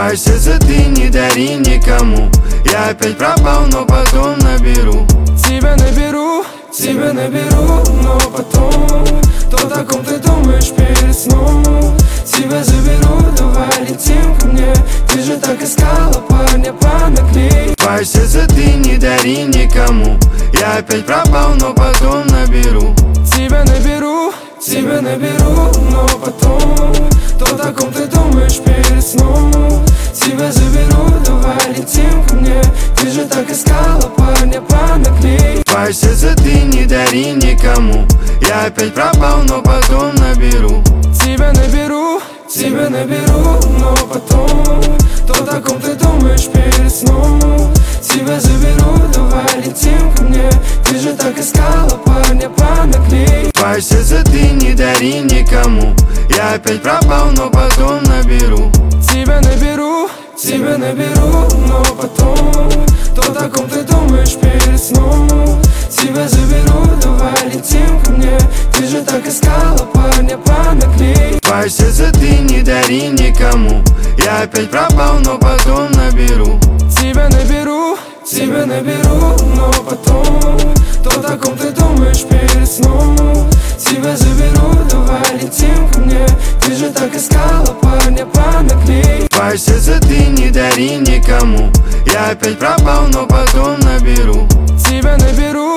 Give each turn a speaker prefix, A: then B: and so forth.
A: Твое сердце ты не дари никому. Я опять пропал, но потом наберу.
B: Тебя наберу, но потом то, о ком ты думаешь перед сном. Тебя заберу, давай летим ко мне. Ты же так искала парня понаглей.
A: Твое сердце ты не дари никому. Я опять пропал, но потом наберу.
B: Тебя наберу, но потом то, о ком ты думаешь перед сном. Тебя заберу, давай летим ко мне. Ты же так искала парня понаглей.
A: Твое сердце ты не дари никому. Я опять пропал, но потом наберу.
B: Тебя наберу, но потом то, о ком ты думаешь перед сном. Тебя заберу, давай летим ко мне. Ты же так искала парня понаглей.
A: Твое сердце ты не дари никому. Я опять пропал, но потом наберу.
B: Тебя наберу, но потом то, о ком ты думаешь перед сном. Тебя заберу, давай летим ко мне. Ты же так искала парня понаглей.
A: Твое сердце ты не дари никому. Я опять пропал, но потом наберу.
B: Тебя наберу, но потом то, о ком ты думаешь перед сном. Тебя заберу, давай летим ко мне. Ты же так искала парня понаглей.
A: Твое сердце ты не дари никому. Я опять пропал, но потом наберу.
B: Тебя наберу.